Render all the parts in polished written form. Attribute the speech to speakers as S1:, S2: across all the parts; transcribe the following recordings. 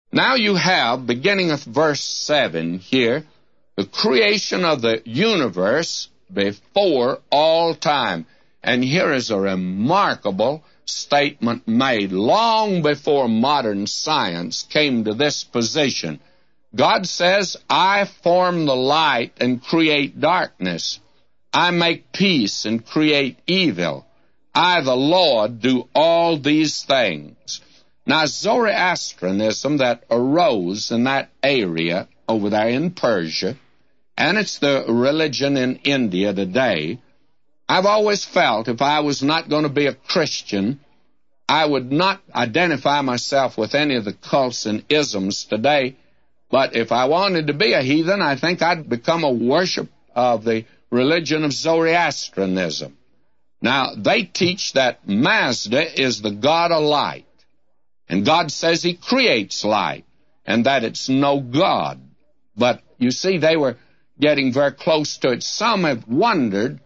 S1: Now you have, beginning of verse 7 here, the creation of the universe before all time. And here is a remarkable statement made long before modern science came to this position. God says, I form the light and create darkness. I make peace and create evil. I, the Lord, do all these things. Now, Zoroastrianism that arose in that area over there in Persia, and it's the religion in India today, I've always felt if I was not going to be a Christian, I would not identify myself with any of the cults and isms today. But if I wanted to be a heathen, I think I'd become a worship of the religion of Zoroastrianism. Now, they teach that Mazda is the god of light. And God says he creates light, and that it's no God. But, you see, they were getting very close to it. Some have wondered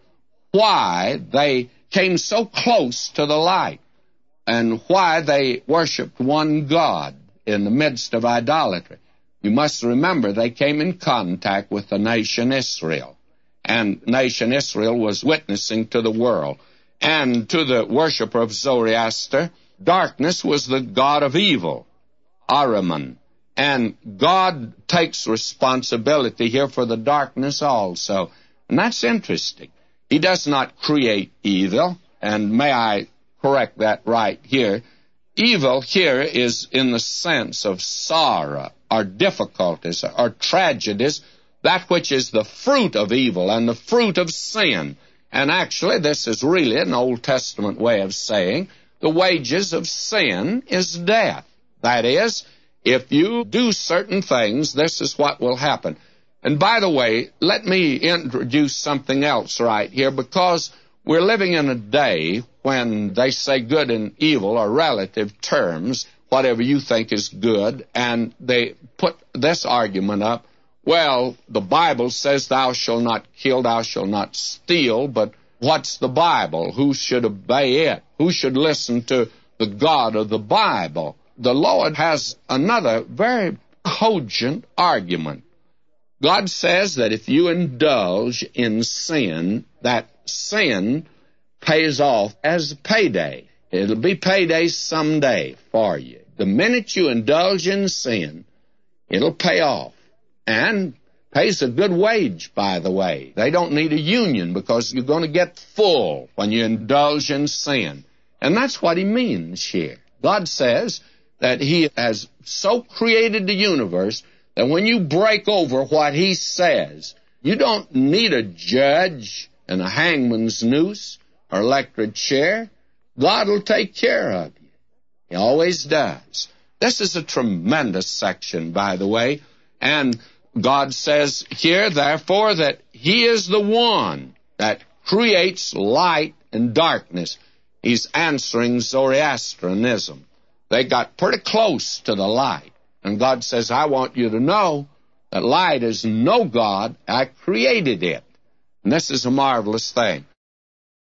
S1: why they came so close to the light, and why they worshiped one God in the midst of idolatry. You must remember they came in contact with the nation Israel, and nation Israel was witnessing to the world. And to the worshiper of Zoroaster, darkness was the god of evil, Ahriman. And God takes responsibility here for the darkness also. And that's interesting. He does not create evil, and may I correct that right here. Evil here is in the sense of sorrow, or difficulties, or tragedies, that which is the fruit of evil and the fruit of sin. And actually, this is really an Old Testament way of saying the wages of sin is death. That is, if you do certain things, this is what will happen. And by the way, let me introduce something else right here, because we're living in a day when they say good and evil are relative terms, whatever you think is good, and they put this argument up. Well, the Bible says thou shalt not kill, thou shalt not steal, but what's the Bible? Who should obey it? Who should listen to the God of the Bible? The Lord has another very cogent argument. God says that if you indulge in sin, that sin pays off as payday. It'll be payday someday for you. The minute you indulge in sin, it'll pay off. And pays a good wage, by the way. They don't need a union because you're going to get full when you indulge in sin. And that's what he means here. God says that he has so created the universe that when you break over what he says, you don't need a judge and a hangman's noose or electric chair. God will take care of you. He always does. This is a tremendous section, by the way. And God says here, therefore, that he is the one that creates light and darkness. He's answering Zoroastrianism. They got pretty close to the light. And God says, I want you to know that light is no God. I created it. And this is a marvelous thing.